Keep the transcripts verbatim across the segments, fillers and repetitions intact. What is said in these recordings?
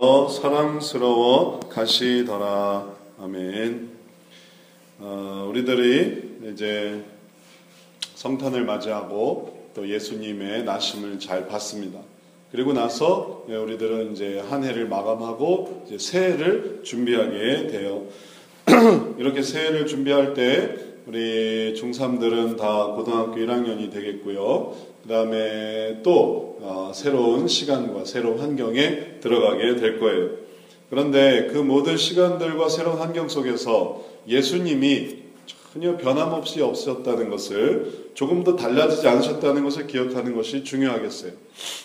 더 사랑스러워 가시더라. 아멘. 어, 우리들이 이제 성탄을 맞이하고 또 예수님의 나심을 잘 봤습니다. 그리고 나서 우리들은 이제 한 해를 마감하고 이제 새해를 준비하게 돼요. 이렇게 새해를 준비할 때 우리 중삼들은 다 고등학교 일 학년이 되겠고요. 그 다음에 또 어, 새로운 시간과 새로운 환경에 들어가게 될 거예요. 그런데 그 모든 시간들과 새로운 환경 속에서 예수님이 전혀 변함없이 없었다는 것을, 조금도 달라지지 않으셨다는 것을 기억하는 것이 중요하겠어요.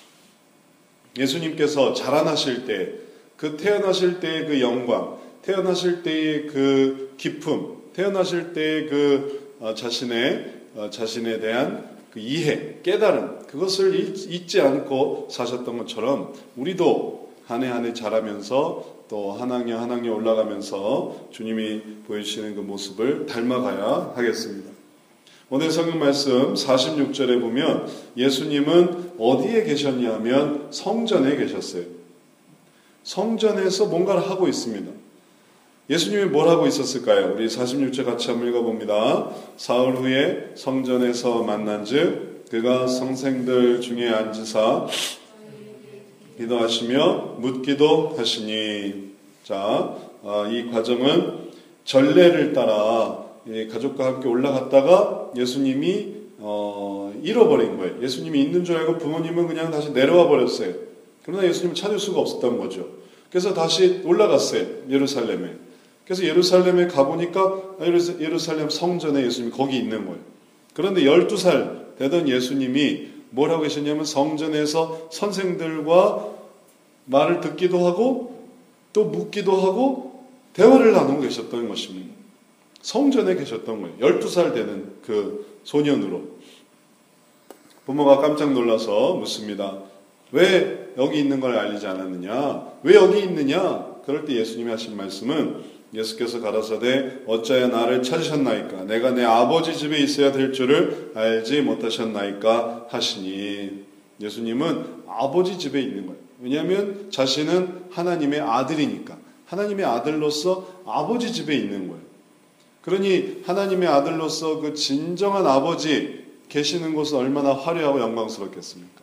예수님께서 자라나실 때, 그 태어나실 때의 그 영광, 태어나실 때의 그 기쁨, 태어나실 때의 그 어, 자신의 어, 자신에 대한 그 이해, 깨달음, 그것을 잊지 않고 사셨던 것처럼 우리도 한 해 한 해 자라면서 또 한 학년 한 학년 올라가면서 주님이 보여주시는 그 모습을 닮아가야 하겠습니다. 오늘 성경 말씀 사십육 절에 보면 예수님은 어디에 계셨냐 하면 성전에 계셨어요. 성전에서 뭔가를 하고 있습니다. 예수님이 뭘 하고 있었을까요? 우리 사십육 절 같이 한번 읽어봅니다. 사흘 후에 성전에서 만난즉 그가 성생들 중에 앉으사 기도하시며 묻기도 하시니. 자, 이 과정은 전례를 따라 가족과 함께 올라갔다가 예수님이 어, 잃어버린 거예요. 예수님이 있는 줄 알고 부모님은 그냥 다시 내려와 버렸어요. 그러나 예수님을 찾을 수가 없었던 거죠. 그래서 다시 올라갔어요. 예루살렘에. 그래서 예루살렘에 가보니까 예루살렘 성전에 예수님이 거기 있는 거예요. 그런데 열두 살 되던 예수님이 뭘 하고 계셨냐면 성전에서 선생들과 말을 듣기도 하고 또 묻기도 하고 대화를 나누고 계셨던 것입니다. 성전에 계셨던 거예요. 열두 살 되는 그 소년으로. 부모가 깜짝 놀라서 묻습니다. 왜 여기 있는 걸 알리지 않았느냐? 왜 여기 있느냐? 그럴 때 예수님이 하신 말씀은 예수께서 가라사대 어찌하여 나를 찾으셨나이까? 내가 내 아버지 집에 있어야 될 줄을 알지 못하셨나이까? 하시니. 예수님은 아버지 집에 있는 거예요. 왜냐하면 자신은 하나님의 아들이니까. 하나님의 아들로서 아버지 집에 있는 거예요. 그러니 하나님의 아들로서 그 진정한 아버지 계시는 곳은 얼마나 화려하고 영광스럽겠습니까?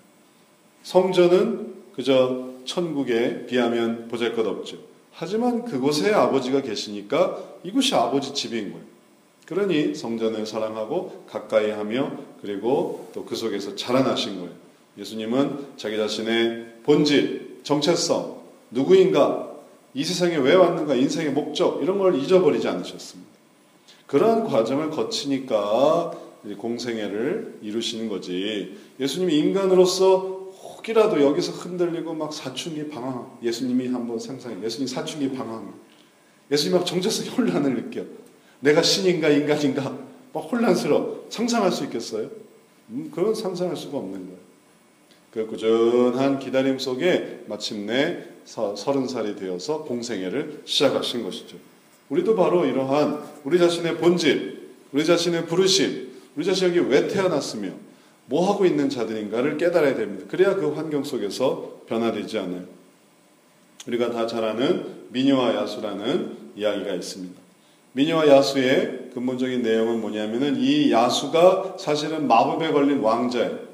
성전은 그저 천국에 비하면 보잘것없죠. 하지만 그곳에 아버지가 계시니까 이곳이 아버지 집인 거예요. 그러니 성전을 사랑하고 가까이 하며 그리고 또 그 속에서 자라나신 거예요. 예수님은 자기 자신의 본질, 정체성, 누구인가, 이 세상에 왜 왔는가, 인생의 목적 이런 걸 잊어버리지 않으셨습니다. 그러한 과정을 거치니까 공생애를 이루시는 거지. 예수님이 인간으로서 혹이라도 여기서 흔들리고 막 사춘기 방황. 예수님이 한번 상상해. 예수님 사춘기 방황. 예수님 막 정체성의 혼란을 느껴. 내가 신인가 인간인가 막 혼란스러워. 상상할 수 있겠어요? 음, 그런 상상할 수가 없는 거예요. 그 꾸준한 기다림 속에 마침내 서른 살이 되어서 공생애를 시작하신 것이죠. 우리도 바로 이러한 우리 자신의 본질, 우리 자신의 부르심, 우리 자신이 여기 왜 태어났으며 뭐 하고 있는 자들인가를 깨달아야 됩니다. 그래야 그 환경 속에서 변화되지 않아요. 우리가 다 잘 아는 미녀와 야수라는 이야기가 있습니다. 미녀와 야수의 근본적인 내용은 뭐냐면은 이 야수가 사실은 마법에 걸린 왕자예요.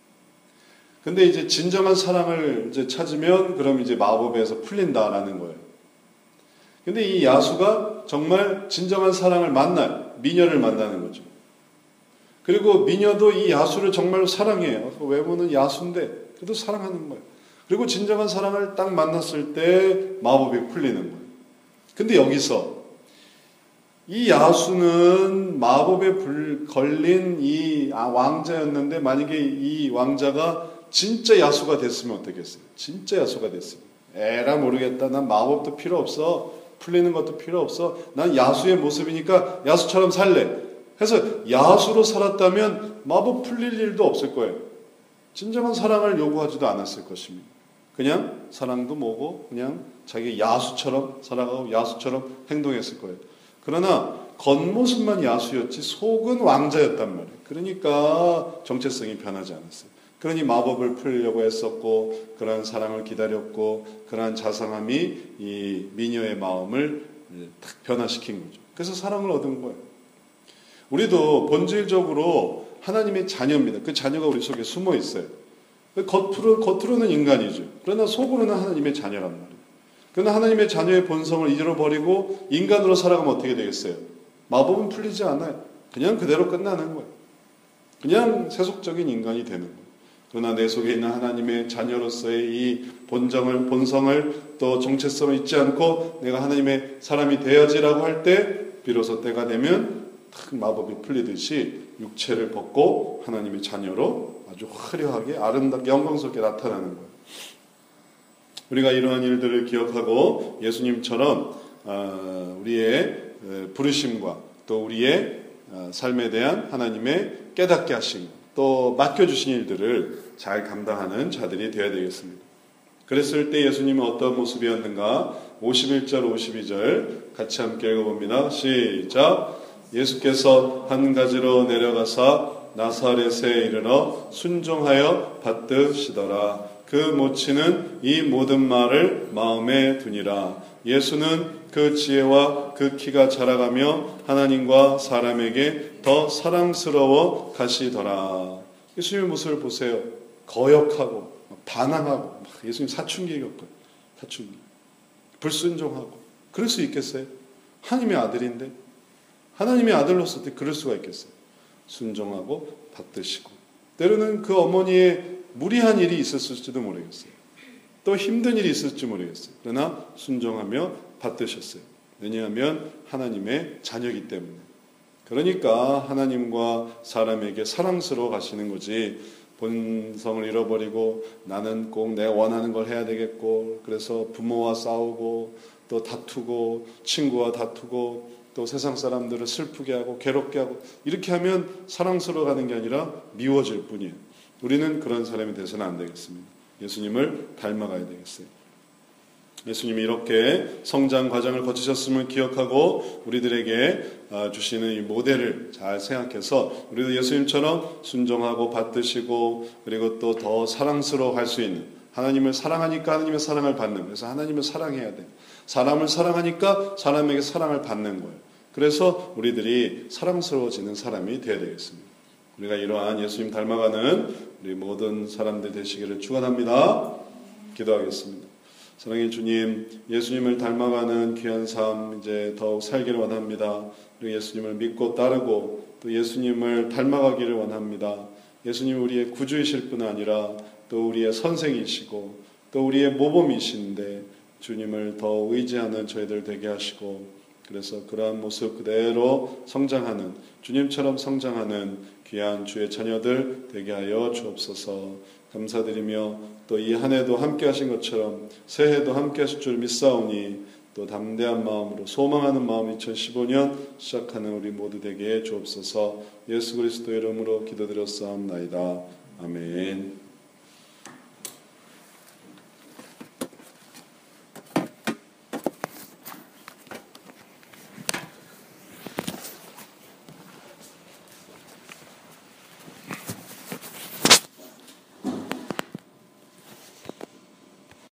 근데 이제 진정한 사랑을 이제 찾으면 그럼 이제 마법에서 풀린다라는 거예요. 근데 이 야수가 정말 진정한 사랑을 만나요. 미녀를 만나는 거죠. 그리고 미녀도 이 야수를 정말 사랑해요. 외모는 야수인데 그래도 사랑하는 거예요. 그리고 진정한 사랑을 딱 만났을 때 마법이 풀리는 거예요. 근데 여기서 이 야수는 마법에 불, 걸린 이 왕자였는데 만약에 이 왕자가 진짜 야수가 됐으면 어떻겠어요? 진짜 야수가 됐으면 에라 모르겠다. 난 마법도 필요 없어. 풀리는 것도 필요 없어. 난 야수의 모습이니까 야수처럼 살래. 해서 야수로 살았다면 마법 풀릴 일도 없을 거예요. 진정한 사랑을 요구하지도 않았을 것입니다. 그냥 사랑도 뭐고 그냥 자기 야수처럼 살아가고 야수처럼 행동했을 거예요. 그러나 겉모습만 야수였지 속은 왕자였단 말이에요. 그러니까 정체성이 변하지 않았어요. 그러니 마법을 풀려고 애썼고 그러한 사랑을 기다렸고 그러한 자상함이 이 미녀의 마음을 딱 변화시킨 거죠. 그래서 사랑을 얻은 거예요. 우리도 본질적으로 하나님의 자녀입니다. 그 자녀가 우리 속에 숨어 있어요. 겉으로, 겉으로는 인간이죠. 그러나 속으로는 하나님의 자녀란 말이에요. 그러나 하나님의 자녀의 본성을 잃어버리고 인간으로 살아가면 어떻게 되겠어요? 마법은 풀리지 않아요. 그냥 그대로 끝나는 거예요. 그냥 세속적인 인간이 되는 거예요. 그러나 내 속에 있는 하나님의 자녀로서의 이 본정을, 본성을 또 정체성을 잊지 않고 내가 하나님의 사람이 되어야지라고 할 때 비로소 때가 되면 탁 마법이 풀리듯이 육체를 벗고 하나님의 자녀로 아주 화려하게 아름답게 영광스럽게 나타나는 거예요. 우리가 이러한 일들을 기억하고 예수님처럼 우리의 부르심과 또 우리의 삶에 대한 하나님의 깨닫게 하신 또 맡겨주신 일들을 잘 감당하는 자들이 되어야 되겠습니다. 그랬을 때 예수님은 어떤 모습이었는가? 오십일 절 오십이 절 같이 함께 읽어봅니다. 시작. 예수께서 한 가지로 내려가사 나사렛에 이르러 순종하여 받드시더라. 그 모치는 이 모든 말을 마음에 두니라. 예수는 그 지혜와 그 키가 자라가며 하나님과 사람에게 더 사랑스러워 가시더라. 예수님의 모습을 보세요. 거역하고 반항하고 예수님 사춘기 겪어요. 사춘기. 불순종하고 그럴 수 있겠어요? 하나님의 아들인데 하나님의 아들로서 어떻게 그럴 수가 있겠어요? 순종하고 받드시고 때로는 그 어머니의 무리한 일이 있었을지도 모르겠어요. 또 힘든 일이 있었을지 모르겠어요. 그러나 순종하며 받드셨어요. 왜냐하면 하나님의 자녀이기 때문에. 그러니까 하나님과 사람에게 사랑스러워 가시는 거지 본성을 잃어버리고 나는 꼭 내가 원하는 걸 해야 되겠고 그래서 부모와 싸우고 또 다투고 친구와 다투고 또 세상 사람들을 슬프게 하고 괴롭게 하고 이렇게 하면 사랑스러워 가는 게 아니라 미워질 뿐이에요. 우리는 그런 사람이 돼서는 안 되겠습니다. 예수님을 닮아가야 되겠어요. 예수님이 이렇게 성장 과정을 거치셨음을 기억하고 우리들에게 주시는 이 모델을 잘 생각해서 우리도 예수님처럼 순종하고 받드시고 그리고 또 더 사랑스러워 할 수 있는 하나님을 사랑하니까 하나님의 사랑을 받는 그래서 하나님을 사랑해야 돼요. 사람을 사랑하니까 사람에게 사랑을 받는 거예요. 그래서 우리들이 사랑스러워지는 사람이 되어야 되겠습니다. 우리가 이러한 예수님 닮아가는 우리 모든 사람들 되시기를 축원합니다. 기도하겠습니다. 사랑의 주님, 예수님을 닮아가는 귀한 삶 이제 더욱 살기를 원합니다. 그리고 예수님을 믿고 따르고 또 예수님을 닮아가기를 원합니다. 예수님 우리의 구주이실 뿐 아니라 또 우리의 선생이시고 또 우리의 모범이신데 주님을 더 의지하는 저희들 되게 하시고 그래서 그러한 모습 그대로 성장하는 주님처럼 성장하는 귀한 주의 자녀들 되게 하여 주옵소서. 감사드리며 또 이 한 해도 함께 하신 것처럼 새해도 함께 하실 줄 믿사오니 또 담대한 마음으로 소망하는 마음 이천십오 년 시작하는 우리 모두 되게 해 주옵소서. 예수 그리스도의 이름으로 기도드렸사옵나이다. 아멘.